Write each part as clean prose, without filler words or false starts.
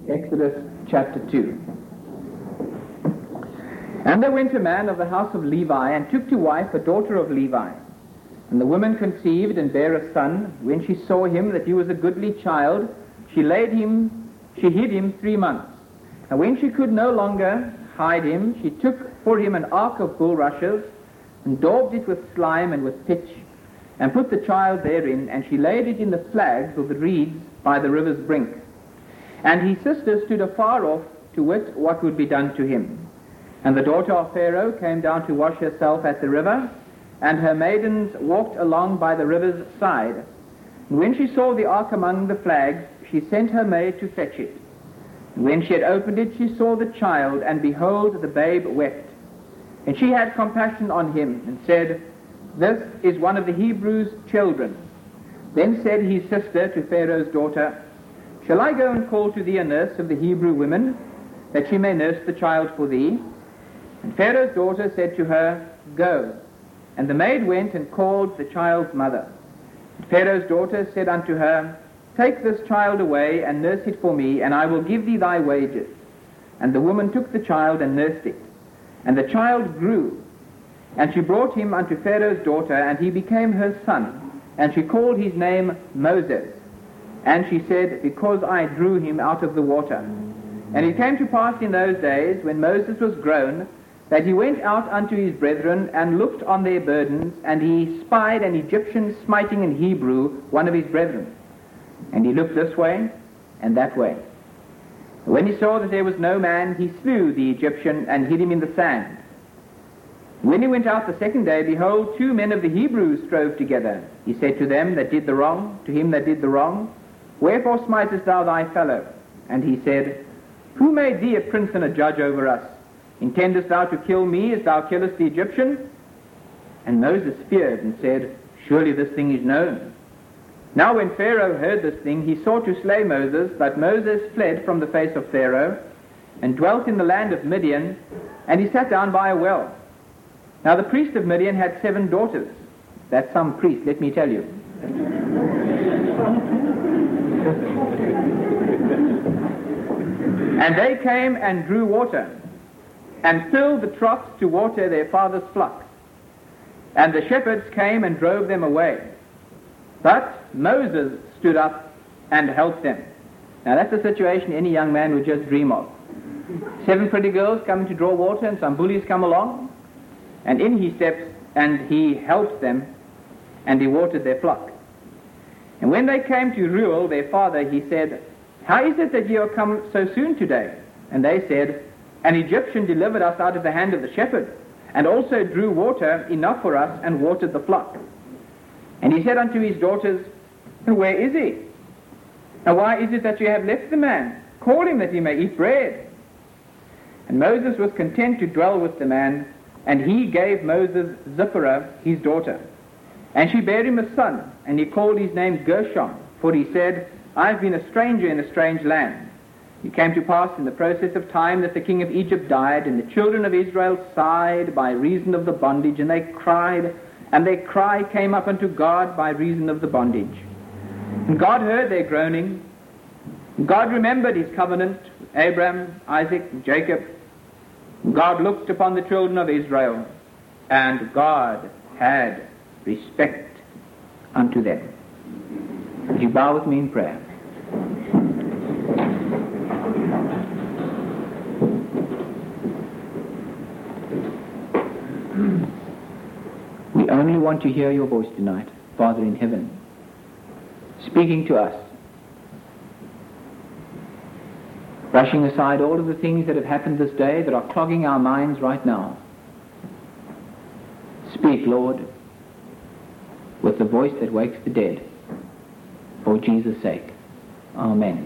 Exodus chapter 2. And there went a man of the house of Levi, and took to wife a daughter of Levi. And the woman conceived and bare a son. When she saw him that he was a goodly child, she hid him 3 months. And when she could no longer hide him, she took for him an ark of bulrushes, and daubed it with slime and with pitch, and put the child therein, and she laid it in the flags or the reeds by the river's brink. And his sister stood afar off to wit what would be done to him. And the daughter of Pharaoh came down to wash herself at the river, and her maidens walked along by the river's side. And when she saw the ark among the flags, she sent her maid to fetch it. And when she had opened it, she saw the child, and behold, the babe wept. And she had compassion on him, and said, This is one of the Hebrews' children. Then said his sister to Pharaoh's daughter, Shall I go and call to thee a nurse of the Hebrew women, that she may nurse the child for thee? And Pharaoh's daughter said to her, Go. And the maid went and called the child's mother. And Pharaoh's daughter said unto her, Take this child away, and nurse it for me, and I will give thee thy wages. And the woman took the child and nursed it. And the child grew. And she brought him unto Pharaoh's daughter, and he became her son. And she called his name Moses. And she said, Because I drew him out of the water. And it came to pass in those days, when Moses was grown, that he went out unto his brethren, and looked on their burdens, and he spied an Egyptian smiting an Hebrew, one of his brethren. And he looked this way and that way. When he saw that there was no man, he slew the Egyptian, and hid him in the sand. When he went out the second day, behold, 2 men of the Hebrews strove together. He said to them that did the wrong, to him that did the wrong, Wherefore smitest thou thy fellow? And he said, Who made thee a prince and a judge over us? Intendest thou to kill me as thou killest the Egyptian? And Moses feared and said, Surely this thing is known. Now when Pharaoh heard this thing, he sought to slay Moses, but Moses fled from the face of Pharaoh, and dwelt in the land of Midian, and he sat down by a well. Now the priest of Midian had 7 daughters. That's some priest, let me tell you. And they came and drew water, and filled the troughs to water their father's flocks. And the shepherds came and drove them away. But Moses stood up and helped them. Now that's a situation any young man would just dream of. 7 pretty girls coming to draw water, and some bullies come along, and in he steps, and he helps them, and he watered their flock. And when they came to Reuel, their father, he said, How is it that ye are come so soon today? And they said, An Egyptian delivered us out of the hand of the shepherd, and also drew water enough for us, and watered the flock. And he said unto his daughters, Where is he? Now why is it that you have left the man? Call him that he may eat bread. And Moses was content to dwell with the man, and he gave Moses Zipporah his daughter. And she bare him a son, and he called his name Gershom, for he said, I have been a stranger in a strange land. It came to pass in the process of time that the king of Egypt died, and the children of Israel sighed by reason of the bondage, and they cried, and their cry came up unto God by reason of the bondage. And God heard their groaning. God remembered his covenant with Abraham, Isaac, and Jacob. God looked upon the children of Israel, and God had respect unto them. Would you bow with me in prayer? We only want to hear your voice tonight, Father in heaven, speaking to us, brushing aside all of the things that have happened this day that are clogging our minds right now. Speak, Lord, with the voice that wakes the dead, for Jesus' sake. Amen.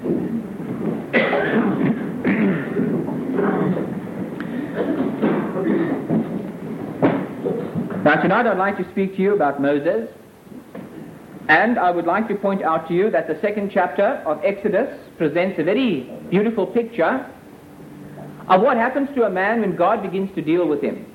Now tonight I'd like to speak to you about Moses, and I would like to point out to you that the 2nd chapter of Exodus presents a very beautiful picture of what happens to a man when God begins to deal with him.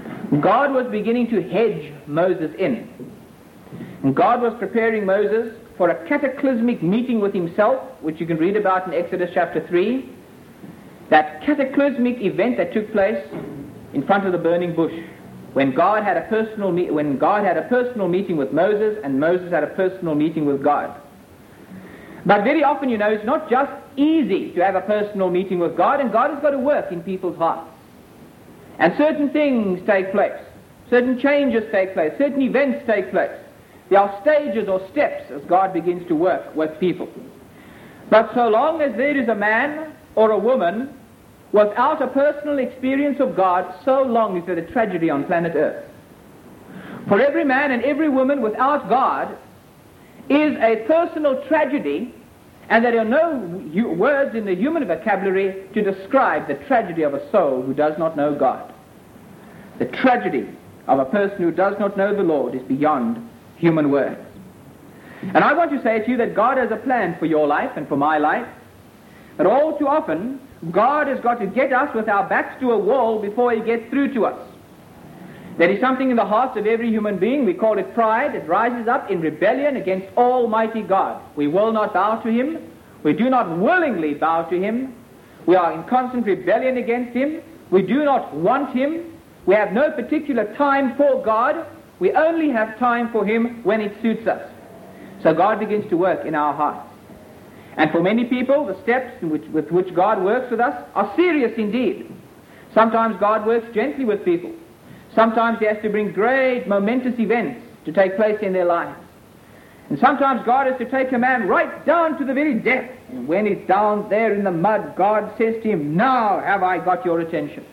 God was beginning to hedge Moses in. And God was preparing Moses for a cataclysmic meeting with himself, which you can read about in Exodus chapter 3, that cataclysmic event that took place in front of the burning bush, when God had a personal meeting with Moses, and Moses had a personal meeting with God. But very often, you know, it's not just easy to have a personal meeting with God, and God has got to work in people's hearts. And certain things take place, certain changes take place, certain events take place. There are stages or steps as God begins to work with people. But so long as there is a man or a woman without a personal experience of God, so long is there a tragedy on planet Earth. For every man and every woman without God is a personal tragedy, and there are no words in the human vocabulary to describe the tragedy of a soul who does not know God. The tragedy of a person who does not know the Lord is beyond human words. And I want to say to you that God has a plan for your life and for my life, but all too often God has got to get us with our backs to a wall before he gets through to us. There is something in the heart of every human being, we call it pride. It rises up in rebellion against Almighty God. We will not bow to him. We do not willingly bow to him. We are in constant rebellion against him. We do not want him. We have no particular time for God. We only have time for him when it suits us. So God begins to work in our hearts. And for many people, the steps with which God works with us are serious indeed. Sometimes God works gently with people. Sometimes he has to bring great momentous events to take place in their lives. And sometimes God has to take a man right down to the very depth. And when he's down there in the mud, God says to him, "Now have I got your attention."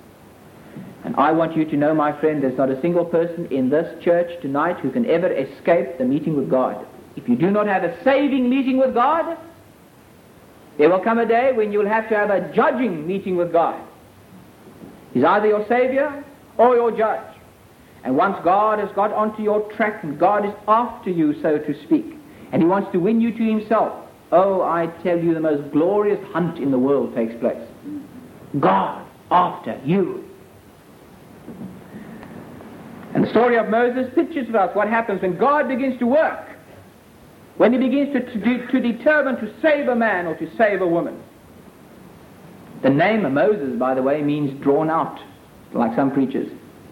And I want you to know, my friend, there's not a single person in this church tonight who can ever escape the meeting with God. If you do not have a saving meeting with God, there will come a day when you'll have to have a judging meeting with God. He's either your Savior or your judge. And once God has got onto your track, and God is after you, so to speak, and he wants to win you to himself, oh, I tell you, the most glorious hunt in the world takes place. God after you. And the story of Moses pictures for us what happens when God begins to work, when he begins to determine to save a man or to save a woman. The name of Moses, by the way, means drawn out, like some preachers.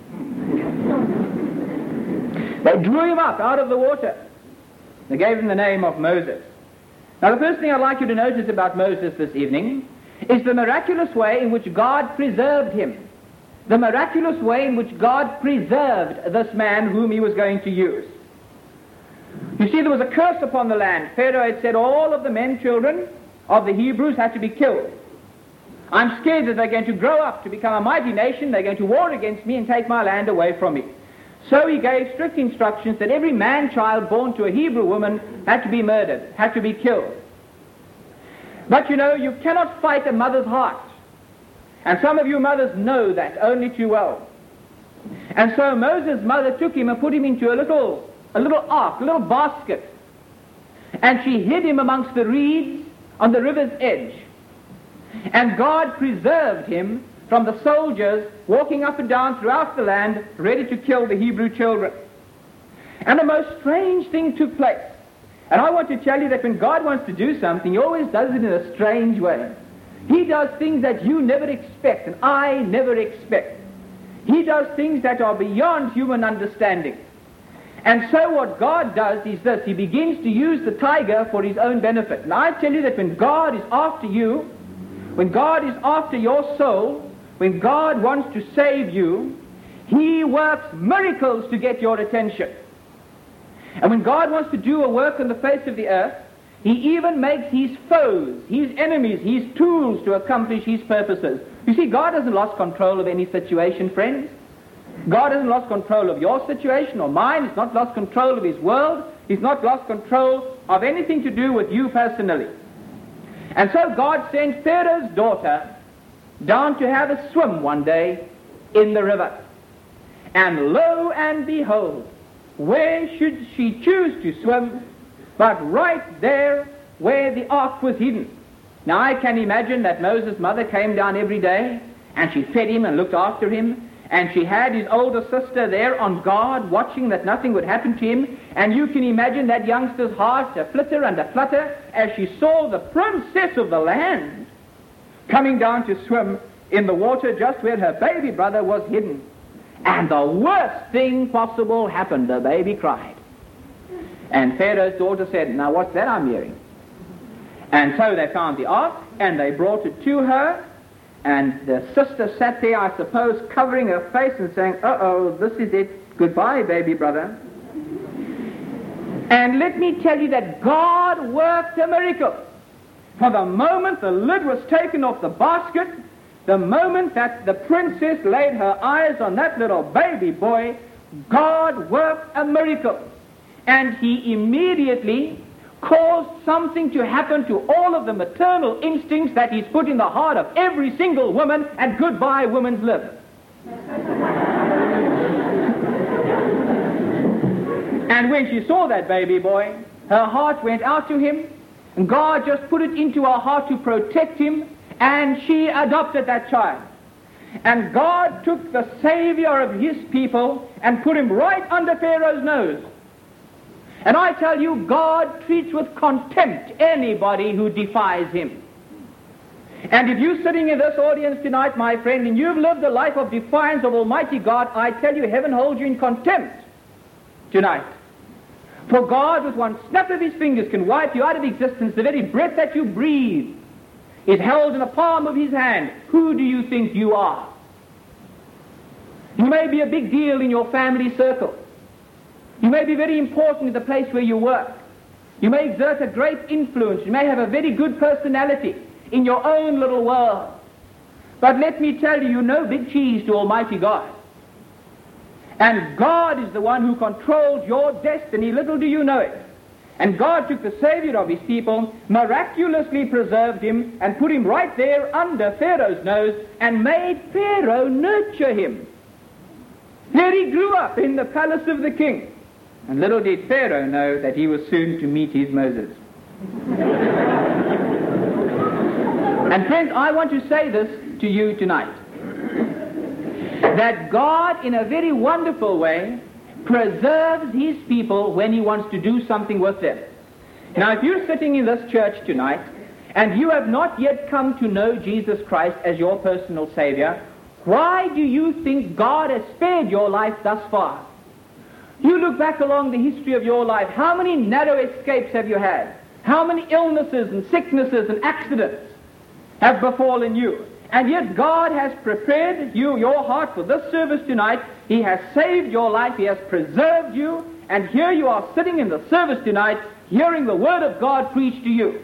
They drew him up out of the water. They gave him the name of Moses. Now, the first thing I'd like you to notice about Moses this evening is the miraculous way in which God preserved him. The miraculous way in which God preserved this man whom he was going to use. You see, there was a curse upon the land. Pharaoh had said all of the men children of the Hebrews had to be killed. I'm scared that they're going to grow up to become a mighty nation. They're going to war against me and take my land away from me. So he gave strict instructions that every man-child born to a Hebrew woman had to be murdered, had to be killed. But you know, you cannot fight a mother's heart. And some of you mothers know that only too well. And so Moses' mother took him and put him into a little ark, a little basket. And she hid him amongst the reeds on the river's edge. And God preserved him from the soldiers walking up and down throughout the land, ready to kill the Hebrew children. And a most strange thing took place. And I want to tell you that when God wants to do something, he always does it in a strange way. He does things that you never expect, and I never expect. He does things that are beyond human understanding. And so what God does is this: he begins to use the tiger for his own benefit. And I tell you that when God is after you, when God is after your soul, when God wants to save you, he works miracles to get your attention. And when God wants to do a work on the face of the earth, he even makes his foes, his enemies, his tools to accomplish his purposes. You see, God hasn't lost control of any situation, friends. God hasn't lost control of your situation or mine. He's not lost control of his world. He's not lost control of anything to do with you personally. And so God sent Pharaoh's daughter down to have a swim one day in the river. And lo and behold, where should she choose to swim but right there where the ark was hidden. Now I can imagine that Moses' mother came down every day and she fed him and looked after him, and she had his older sister there on guard, watching that nothing would happen to him. And you can imagine that youngster's heart a flitter and a flutter as she saw the princess of the land coming down to swim in the water just where her baby brother was hidden. And the worst thing possible happened. The baby cried. And Pharaoh's daughter said, "Now what's that I'm hearing?" And so they found the ark, and they brought it to her. And the sister sat there, I suppose, covering her face and saying, "Uh-oh, this is it. Goodbye, baby brother." And let me tell you that God worked a miracle. For the moment the lid was taken off the basket, the moment that the princess laid her eyes on that little baby boy, God worked a miracle. And he immediately caused something to happen to all of the maternal instincts that he's put in the heart of every single woman, and goodbye woman's lib. And when she saw that baby boy, her heart went out to him, and God just put it into her heart to protect him, and she adopted that child. And God took the Savior of his people and put him right under Pharaoh's nose. And I tell you, God treats with contempt anybody who defies him. And if you're sitting in this audience tonight, my friend, and you've lived a life of defiance of Almighty God, I tell you, heaven holds you in contempt tonight. For God, with one snap of his fingers, can wipe you out of existence. The very breath that you breathe is held in the palm of his hand. Who do you think you are? You may be a big deal in your family circle. You may be very important in the place where you work. You may exert a great influence. You may have a very good personality in your own little world. But let me tell you, you're no big cheese to Almighty God. And God is the one who controls your destiny. Little do you know it. And God took the Savior of his people, miraculously preserved him, and put him right there under Pharaoh's nose, and made Pharaoh nurture him. There he grew up in the palace of the king. And little did Pharaoh know that he was soon to meet his Moses. And friends, I want to say this to you tonight. That God, in a very wonderful way, preserves his people when he wants to do something with them. Now, if you're sitting in this church tonight, and you have not yet come to know Jesus Christ as your personal Savior, why do you think God has spared your life thus far? You look back along the history of your life, how many narrow escapes have you had? How many illnesses and sicknesses and accidents have befallen you? And yet God has prepared you, your heart, for this service tonight. He has saved your life. He has preserved you. And here you are sitting in the service tonight, hearing the Word of God preached to you.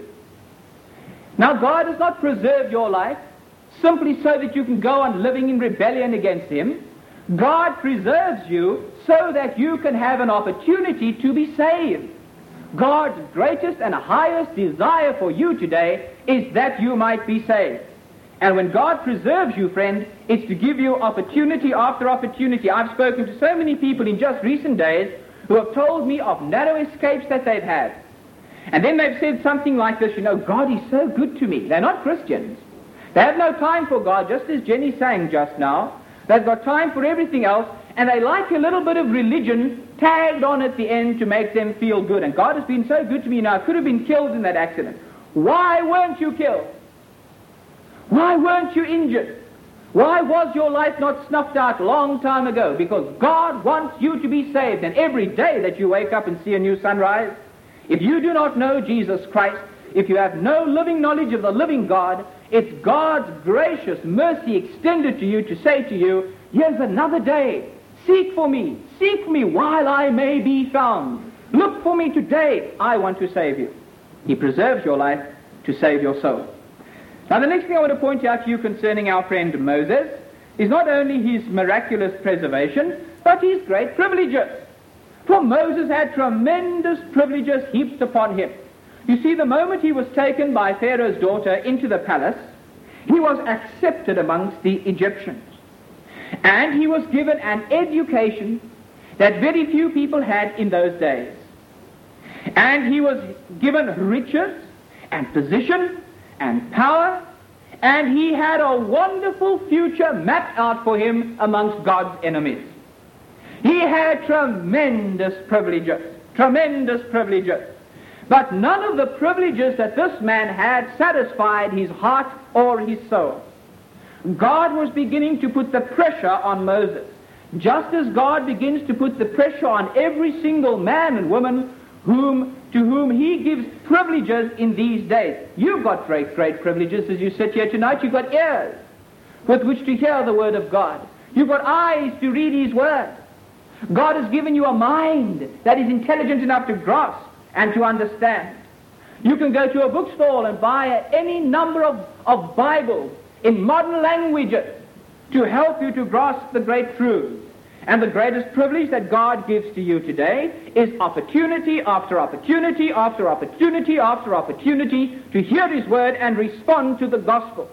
Now God has not preserved your life simply so that you can go on living in rebellion against him. God preserves you so that you can have an opportunity to be saved. God's greatest and highest desire for you today is that you might be saved. And when God preserves you, friend, it's to give you opportunity after opportunity. I've spoken to so many people in just recent days who have told me of narrow escapes that they've had. And then they've said something like this, God is so good to me. They're not Christians. They have no time for God, just as Jenny sang just now. They've got time for everything else, and they like a little bit of religion tagged on at the end to make them feel good. And God has been so good to me now. I could have been killed in that accident. Why weren't you killed? Why weren't you injured? Why was your life not snuffed out a long time ago? Because God wants you to be saved. And every day that you wake up and see a new sunrise, if you do not know Jesus Christ, if you have no living knowledge of the living God, it's God's gracious mercy extended to you to say to you, here's another day. Seek for me while I may be found. Look for me today. I want to save you. He preserves your life to save your soul. Now the next thing I want to point out to you concerning our friend Moses is not only his miraculous preservation, but his great privileges. For Moses had tremendous privileges heaped upon him. You see, the moment he was taken by Pharaoh's daughter into the palace, he was accepted amongst the Egyptians. And he was given an education that very few people had in those days. And he was given riches and position and power and he had a wonderful future mapped out for him amongst God's enemies. He had tremendous privileges. But none of the privileges that this man had satisfied his heart or his soul. God was beginning to put the pressure on Moses, just as God begins to put the pressure on every single man and woman to whom he gives privileges in these days. You've got great privileges as you sit here tonight. You've got ears with which to hear the Word of God. You've got eyes to read His Word. God has given you a mind that is intelligent enough to grasp and to understand. You can go to a bookstall and buy any number of Bibles in modern languages to help you to grasp the great truths. And the greatest privilege that God gives to you today is opportunity after opportunity after opportunity after opportunity to hear His Word and respond to the gospel.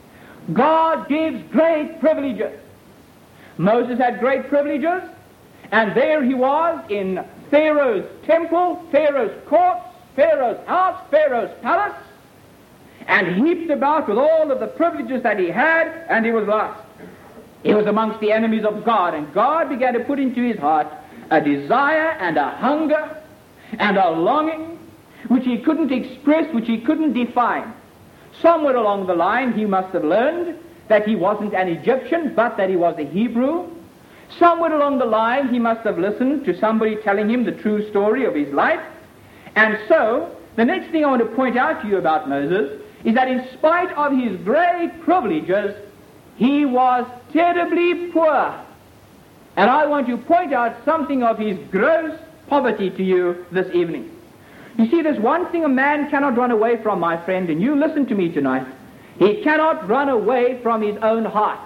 God gives great privileges. Moses had great privileges, and there he was in Pharaoh's temple, Pharaoh's courts, Pharaoh's house, Pharaoh's palace, and heaped about with all of the privileges that he had, and he was lost. He was amongst the enemies of God, and God began to put into his heart a desire and a hunger and a longing which he couldn't express, which he couldn't define. Somewhere along the line he must have learned that he wasn't an Egyptian, but that he was a Hebrew. Somewhere along the line he must have listened to somebody telling him the true story of his life. And so, the next thing I want to point out to you about Moses is that in spite of his great privileges, he was terribly poor. And I want to point out something of his gross poverty to you this evening. You see, there's one thing a man cannot run away from, my friend, and you listen to me tonight. He cannot run away from his own heart.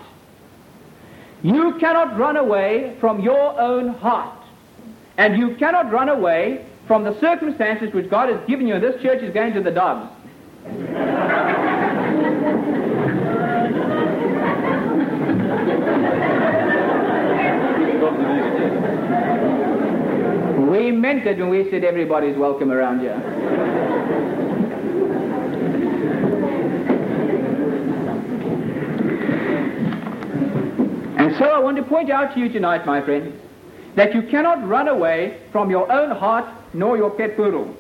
You cannot run away from your own heart. And you cannot run away from the circumstances which God has given you. This church is going to the dogs. We meant it when we said everybody's welcome around here. And so I want to point out to you tonight, my friend, that you cannot run away from your own heart nor your pet poodle.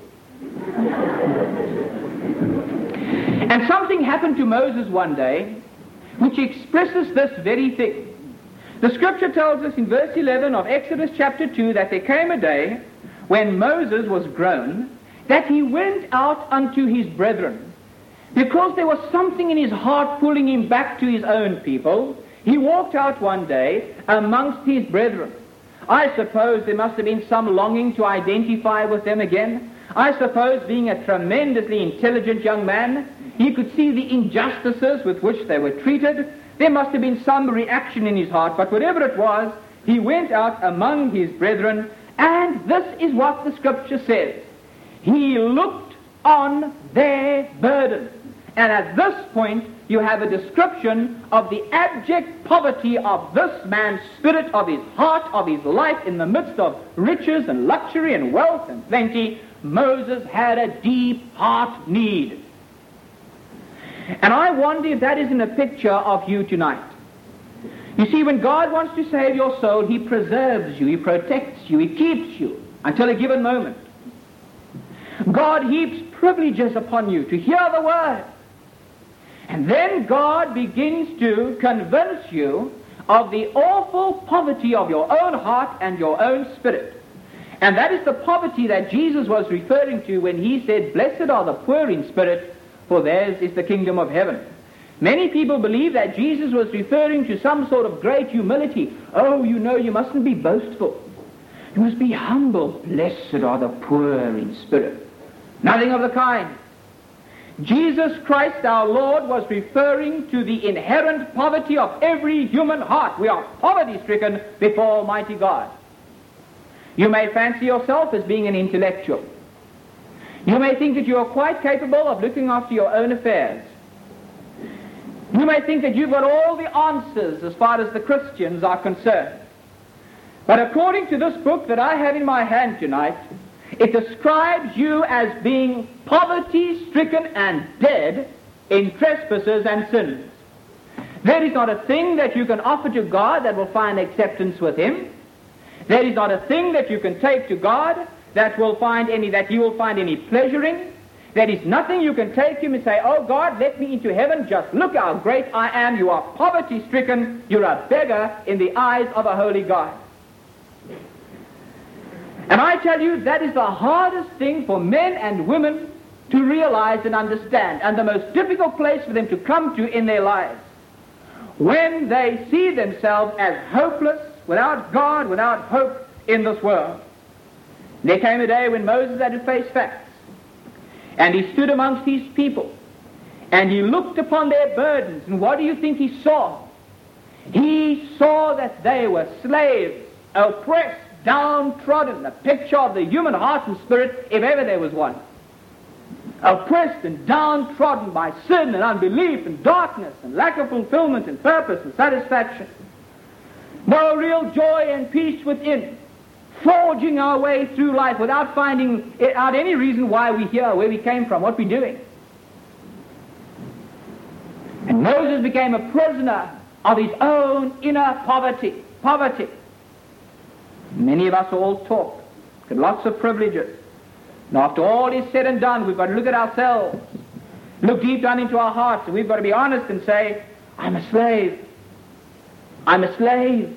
And something happened to Moses one day which expresses this very thing. The scripture tells us in verse 11 of Exodus chapter 2 that there came a day when Moses was grown, that he went out unto his brethren. Because there was something in his heart pulling him back to his own people, he walked out one day amongst his brethren. I suppose there must have been some longing to identify with them again. I suppose, being a tremendously intelligent young man, he could see the injustices with which they were treated. There must have been some reaction in his heart, but whatever it was, he went out among his brethren, and this is what the scripture says. He looked on their burden. And at this point, you have a description of the abject poverty of this man's spirit, of his heart, of his life, in the midst of riches and luxury and wealth and plenty. Moses had a deep heart need. And I wonder if that isn't a picture of you tonight. You see, when God wants to save your soul, He preserves you, He protects you, He keeps you until a given moment. God heaps privileges upon you to hear the Word. And then God begins to convince you of the awful poverty of your own heart and your own spirit. And that is the poverty that Jesus was referring to when He said, "Blessed are the poor in spirit, for theirs is the kingdom of heaven." Many people believe that Jesus was referring to some sort of great humility. Oh, you know, you mustn't be boastful. You must be humble. Blessed are the poor in spirit. Nothing of the kind. Jesus Christ our Lord was referring to the inherent poverty of every human heart. We are poverty-stricken before Almighty God. You may fancy yourself as being an intellectual. You may think that you are quite capable of looking after your own affairs. You may think that you've got all the answers as far as the Christians are concerned. But according to this book that I have in my hand tonight, it describes you as being poverty-stricken and dead in trespasses and sins. There is not a thing that you can offer to God that will find acceptance with him. There is not a thing that you can take to God that he will find any pleasure in. There is nothing you can take him and say, oh God, let me into heaven. Just look how great I am. You are poverty-stricken. You're a beggar in the eyes of a holy God. And I tell you, that is the hardest thing for men and women to realize and understand, and the most difficult place for them to come to in their lives. When they see themselves as hopeless, without God, without hope in this world. There came a day when Moses had to face facts. And he stood amongst his people. And he looked upon their burdens. And what do you think he saw? He saw that they were slaves, oppressed, downtrodden, a picture of the human heart and spirit, if ever there was one. Oppressed and downtrodden by sin and unbelief and darkness and lack of fulfillment and purpose and satisfaction. No real joy and peace within. Forging our way through life without finding out any reason why we're here, where we came from, what we're doing. And Moses became a prisoner of his own inner poverty. Many of us all talk, get lots of privileges. And after all is said and done, we've got to look at ourselves, look deep down into our hearts, and we've got to be honest and say, I'm a slave. I'm a slave.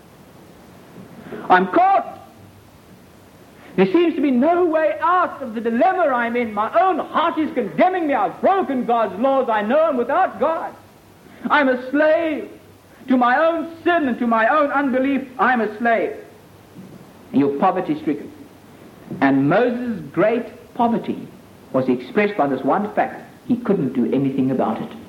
I'm caught. There seems to be no way out of the dilemma I'm in. My own heart is condemning me. I've broken God's laws. I know I'm without God. I'm a slave to my own sin and to my own unbelief. I'm a slave. And you're poverty-stricken. And Moses' great poverty was expressed by this one fact. He couldn't do anything about it.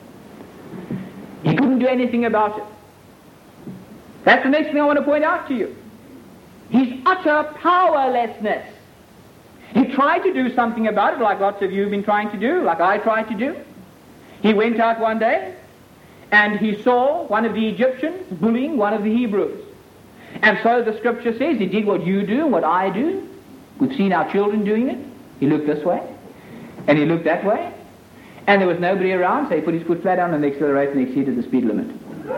He couldn't do anything about it. That's the next thing I want to point out to you. His utter powerlessness. He tried to do something about it, like lots of you have been trying to do, like I tried to do. He went out one day, and he saw one of the Egyptians bullying one of the Hebrews. And so the scripture says he did what you do, what I do. We've seen our children doing it. He looked this way, and he looked that way, and there was nobody around, so he put his foot flat down on the accelerator and exceeded the speed limit.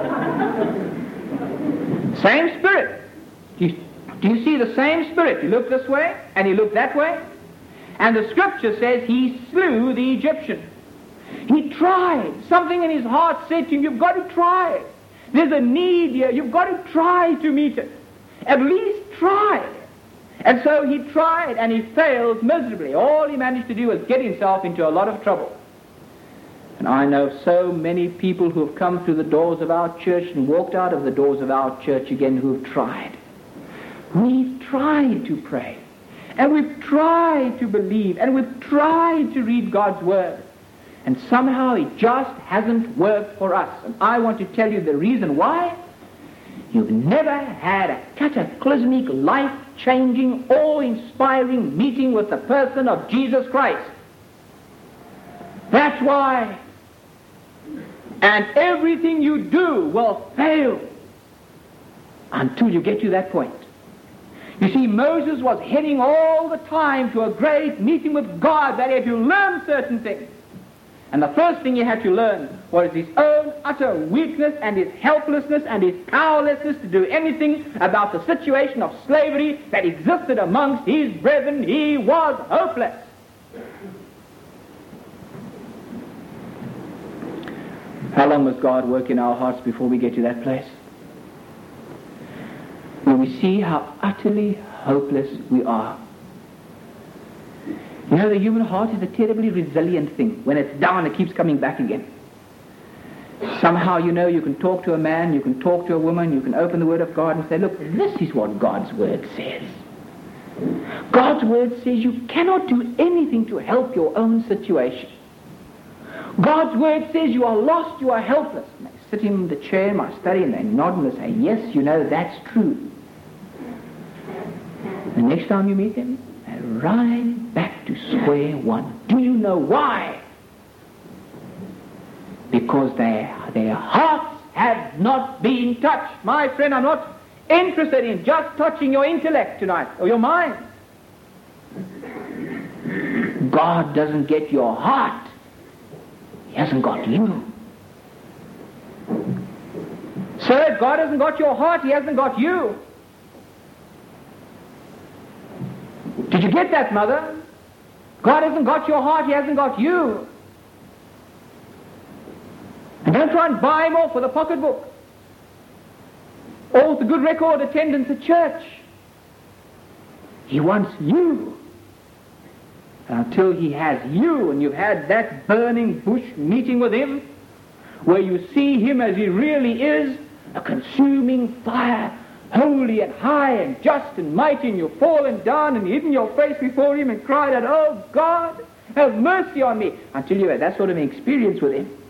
Same spirit. Do you see the same spirit? He looked this way, and he looked that way. And the scripture says he slew the Egyptian. He tried. Something in his heart said to him, you've got to try. There's a need here. You've got to try to meet it. At least try. And so he tried, and he failed miserably. All he managed to do was get himself into a lot of trouble. And I know so many people who have come through the doors of our church and walked out of the doors of our church again who have tried. We've tried to pray, and we've tried to believe, and we've tried to read God's Word, and somehow it just hasn't worked for us. And I want to tell you the reason why. You've never had a cataclysmic, life-changing, awe-inspiring meeting with the person of Jesus Christ. That's why. And everything you do will fail until you get to that point. You see, Moses was heading all the time to a great meeting with God that he had to learn certain things. And the first thing he had to learn was his own utter weakness and his helplessness and his powerlessness to do anything about the situation of slavery that existed amongst his brethren. He was hopeless. How long must God work in our hearts before we get to that place? When we see how utterly hopeless we are. You know, the human heart is a terribly resilient thing. When it's down, it keeps coming back again. Somehow, you know, you can talk to a man, you can talk to a woman, you can open the Word of God and say, look, this is what God's Word says. God's Word says you cannot do anything to help your own situation. God's Word says you are lost, you are helpless. And they sit in the chair in my study and they nod and they say, yes, you know, that's true. The next time you meet them, they're right back to square one. Do you know why? Because their hearts have not been touched. My friend, I'm not interested in just touching your intellect tonight or your mind. God doesn't get your heart. He He hasn't got you. Sir, if God hasn't got your heart, He hasn't got you. Did you get that, mother? God hasn't got your heart, He hasn't got you. And don't try and buy Him off with a pocketbook or with a good record attendance at church. He wants you. And until He has you, and you've had that burning bush meeting with Him, where you see Him as He really is, a consuming fire, holy and high and just and mighty, and you've fallen down and hidden your face before Him and cried out, "Oh God, have mercy on me," until you had that sort of an experience with Him,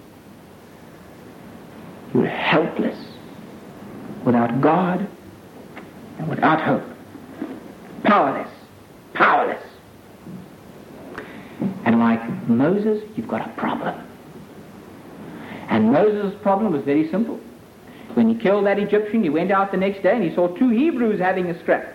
you're helpless, without God and without hope. Powerless. Powerless. And like Moses, you've got a problem. And Moses' problem was very simple. When he killed that Egyptian, he went out the next day and he saw 2 Hebrews having a scrap.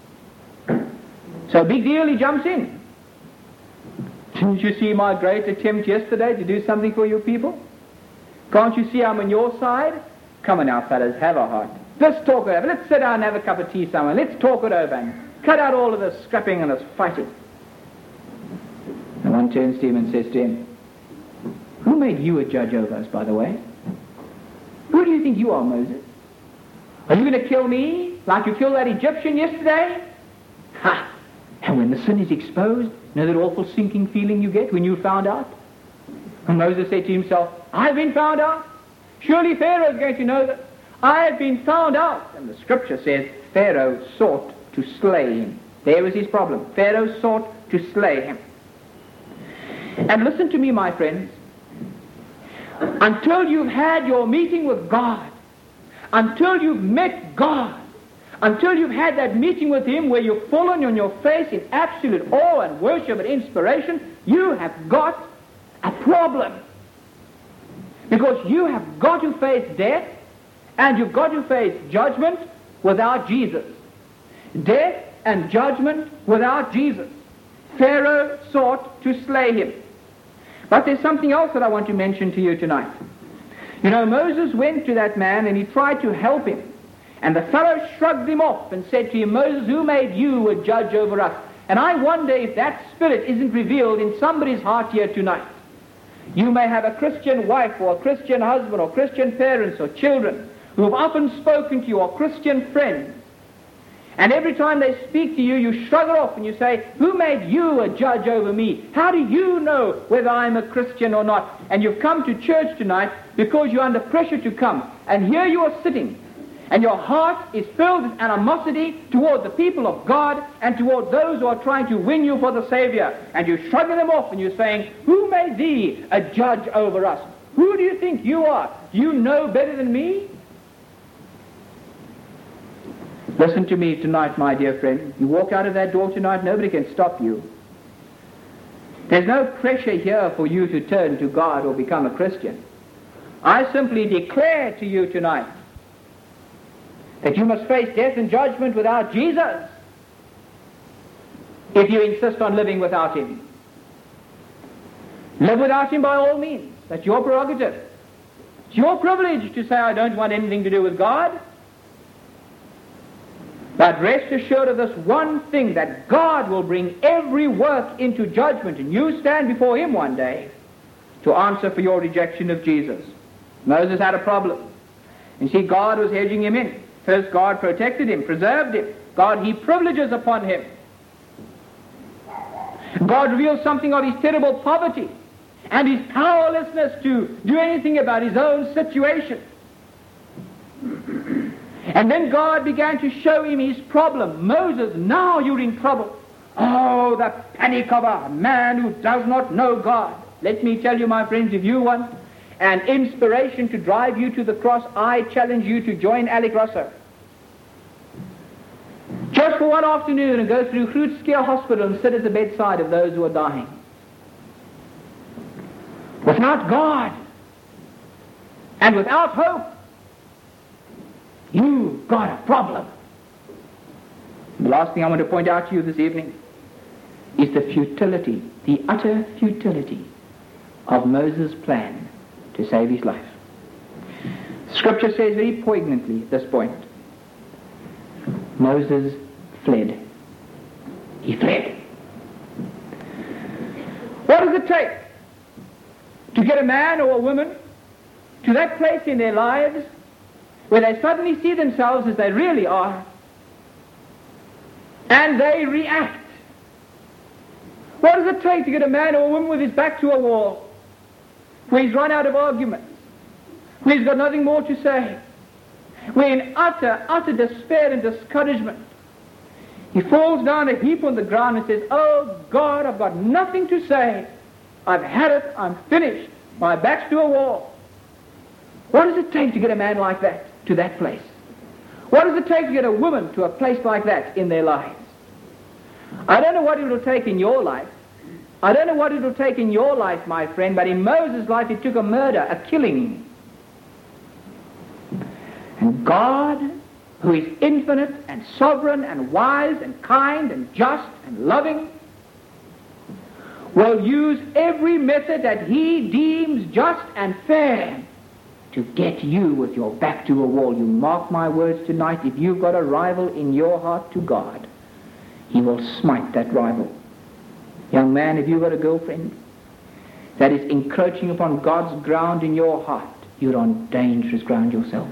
So big deal, he jumps in. Didn't you see my great attempt yesterday to do something for you people? Can't you see I'm on your side? Come on now, fellas, have a heart. Let's talk it over. Let's sit down and have a cup of tea somewhere. Let's talk it over and cut out all of this scrapping and this fighting. And one turns to him and says to him, "Who made you a judge over us, by the way? Who do you think you are, Moses? Are you going to kill me like you killed that Egyptian yesterday?" Ha! And when the sin is exposed, you know that awful sinking feeling you get when you found out? And Moses said to himself, "I've been found out. Surely Pharaoh is going to know that I have been found out." And the scripture says Pharaoh sought to slay him. There was his problem. Pharaoh sought to slay him. And listen to me, my friends. Until you've had your meeting with God, until you've met God, until you've had that meeting with Him where you've fallen on your face in absolute awe and worship and inspiration, you have got a problem. Because you have got to face death and you've got to face judgment without Jesus. Death and judgment without Jesus. Pharaoh sought to slay him. But there's something else that I want to mention to you tonight. You know, Moses went to that man and he tried to help him. And the fellow shrugged him off and said to him, "Moses, who made you a judge over us?" And I wonder if that spirit isn't revealed in somebody's heart here tonight. You may have a Christian wife or a Christian husband or Christian parents or children who have often spoken to you, or Christian friends. And every time they speak to you, you shrug it off and you say, "Who made you a judge over me? How do you know whether I'm a Christian or not?" And you've come to church tonight because you're under pressure to come. And here you are sitting, and your heart is filled with animosity toward the people of God and toward those who are trying to win you for the Savior. And you're shrugging them off and you're saying, "Who made thee a judge over us? Who do you think you are? You know better than me?" Listen to me tonight, my dear friend. You walk out of that door tonight, nobody can stop you. There's no pressure here for you to turn to God or become a Christian. I simply declare to you tonight that you must face death and judgment without Jesus if you insist on living without Him. Live without Him by all means. That's your prerogative. It's your privilege to say, "I don't want anything to do with God." But rest assured of this one thing, that God will bring every work into judgment, and you stand before Him one day to answer for your rejection of Jesus. Moses had a problem. You see, God was hedging him in. First, God protected him, preserved him. God heaped privileges upon him. God revealed something of his terrible poverty and his powerlessness to do anything about his own situation. And then God began to show him his problem. "Moses, now you're in trouble." Oh, the panic of a man who does not know God. Let me tell you, my friends, if you want an inspiration to drive you to the cross, I challenge you to join Alec Russo. Just for one afternoon, and go through Groote Schuur Hospital and sit at the bedside of those who are dying. Without God and without hope, you've got a problem. The last thing I want to point out to you this evening is the futility, the utter futility of Moses' plan to save his life. Scripture says very poignantly at this point, Moses fled. He fled. What does it take to get a man or a woman to that place in their lives where they suddenly see themselves as they really are and they react? What does it take to get a man or a woman with his back to a wall, where he's run out of arguments, where he's got nothing more to say, where in utter despair and discouragement he falls down a heap on the ground and says, "Oh God, I've got nothing to say. I've had it. I'm finished. My back's to a wall." What does it take to get a man like that to that place? What does it take to get a woman to a place like that in their lives? I don't know what it will take in your life. I don't know what it will take in your life, my friend, but in Moses' life it took a murder, a killing. And God, who is infinite and sovereign and wise and kind and just and loving, will use every method that he deems just and fair to get you with your back to a wall. You mark my words tonight, if you've got a rival in your heart to God, he will smite that rival. Young man, if you've got a girlfriend that is encroaching upon God's ground in your heart, you're on dangerous ground yourself.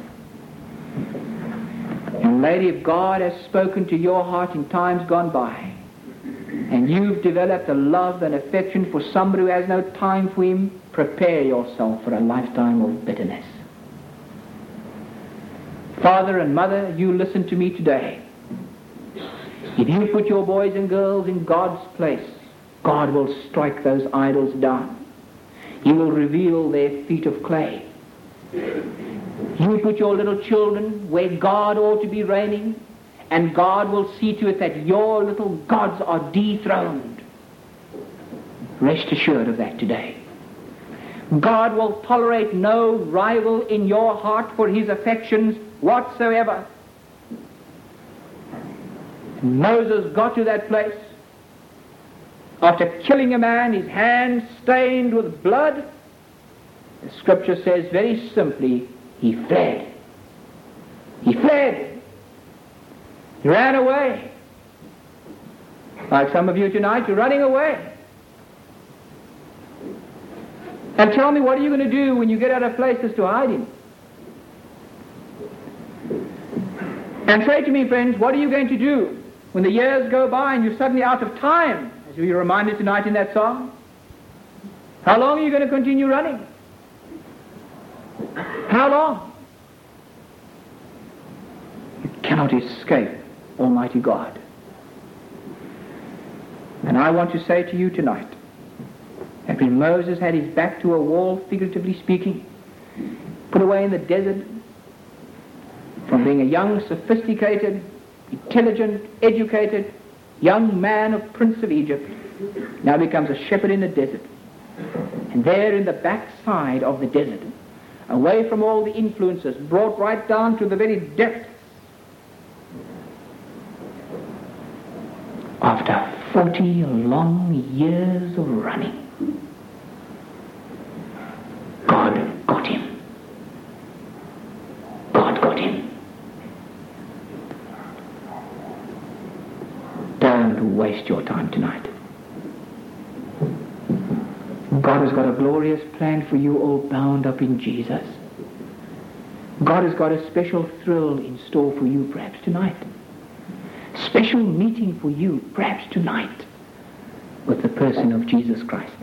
Young lady, if God has spoken to your heart in times gone by, and you've developed a love and affection for somebody who has no time for him, prepare yourself for a lifetime of bitterness. Father and mother, you listen to me today. If you put your boys and girls in God's place, God will strike those idols down. He will reveal their feet of clay. You put your little children where God ought to be reigning, and God will see to it that your little gods are dethroned. Rest assured of that today. God will tolerate no rival in your heart for his affections whatsoever. Moses got to that place. After killing a man, his hands stained with blood, the scripture says very simply, he fled. He fled. He ran away. Like some of you tonight, you're running away. And tell me, what are you going to do when you get out of places to hide in? And say to me, friends, what are you going to do when the years go by and you're suddenly out of time, as we were reminded tonight in that song? How long are you going to continue running? How long? You cannot escape Almighty God. And I want to say to you tonight that when Moses had his back to a wall, figuratively speaking, put away in the desert, from being a young, sophisticated, intelligent, educated young man of Prince of Egypt, now becomes a shepherd in the desert. And there in the backside of the desert, away from all the influences, brought right down to the very depths, after 40 long years of running, God got him. God got him. Don't waste your time tonight. God has got a glorious plan for you, all bound up in Jesus. God has got a special thrill in store for you perhaps tonight. Special meeting for you perhaps tonight with the person of Jesus Christ.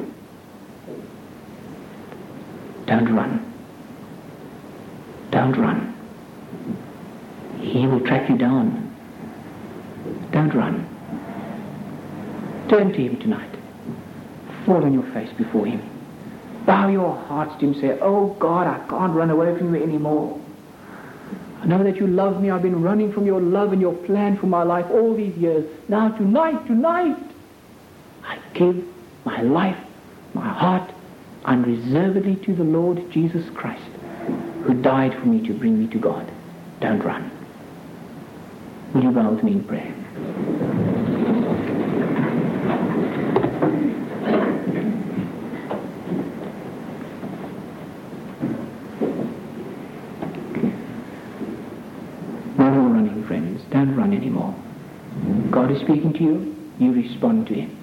Don't run. Don't run. He will track you down. Don't run. Turn to him tonight. Fall on your face before him. Bow your hearts to him. Say, "Oh God, I can't run away from you anymore. I know that you love me. I've been running from your love and your plan for my life all these years. Now tonight, I give my life, my heart, unreservedly to the Lord Jesus Christ, who died for me to bring me to God." Don't run. Will you bow with me in prayer? anymore. God is speaking to you, you respond to him.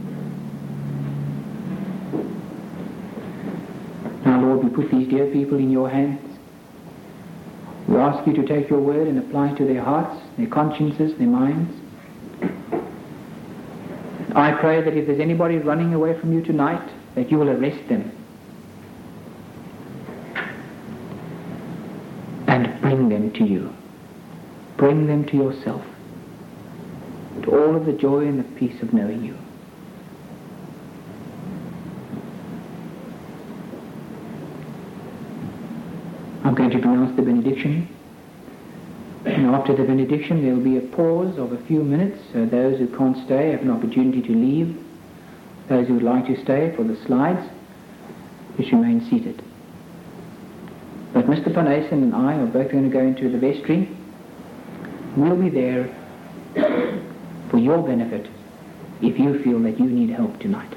Now, Lord, we put these dear people in your hands. We ask you to take your word and apply it to their hearts, their consciences, their minds. I pray that if there's anybody running away from you tonight, that you will arrest them and bring them to you. Bring them to yourself, to all of the joy and the peace of knowing you. I'm going to pronounce the benediction. And after the benediction, there will be a pause of a few minutes. So those who can't stay have an opportunity to leave. Those who would like to stay for the slides, just remain seated. But Mr. Van Eysen and I are both going to go into the vestry. We'll be there for your benefit if you feel that you need help tonight.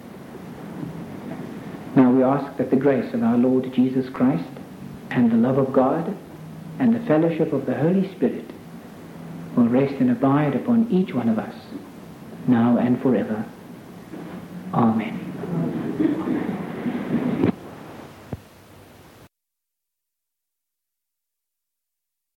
Now we ask that the grace of our Lord Jesus Christ and the love of God and the fellowship of the Holy Spirit will rest and abide upon each one of us, now and forever. Amen.